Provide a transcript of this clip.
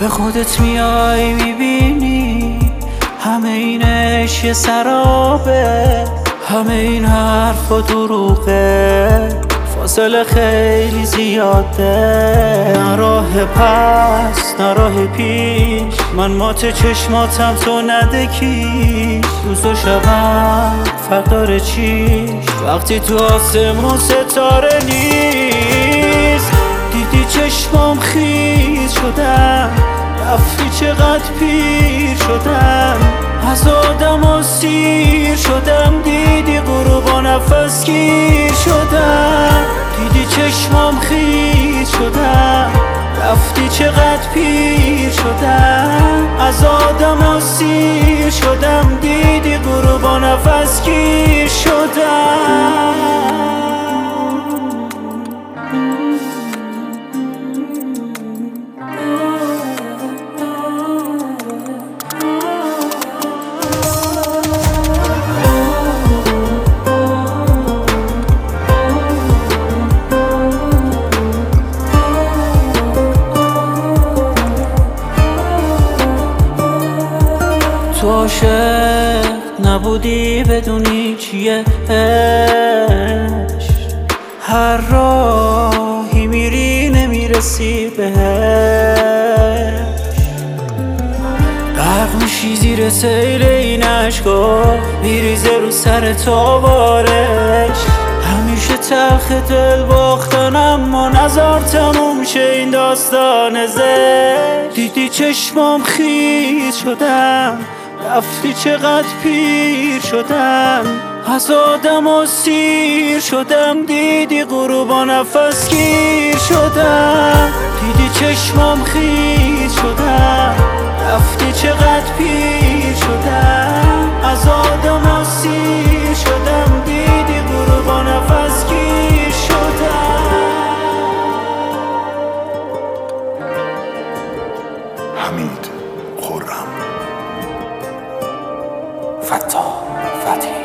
به خودت میای میبینی همه این عشق سرابه، همه این حرف و دروغه، فاصله خیلی زیاده. نه راه پس نه راه پیش، من مات چشماتم تو نده کیش. روز و شبم فرق داره چیش وقتی تو آسمون ستاره نیست. دیدی چشمام خیز شدم، رفتی چقدر پیر شدم، از آدم و سیر شدم. دیدی غروب و نفس گیر شدم، دیدی چشمام خیز شدم، رفتی چقدر پیر شدم، از آدم و سیر شدم. دیدی غروب و نفس گیر شدم. تو عاشق نبودی بدونی چیه عشق، هر راهی میری نمیرسی بهش. غرق میشی زیر سیل این عشقا، میریزه رو سر تو بارش. همیشه تلخ دل باختن اما نزار تموم شه این داستان زشت. دیدی چشمام خیز شدم، رفتی چقدر پیر شدم، از آدم و سیر شدم. دیدی غروب و نفس گیر شدم، دیدی چشمام خیز شدم، رفتی چقدر پیر شدم، از آدم و سیر شدم. دیدی غروب و نفس گیر شدم. حمید خرم فتا فتحی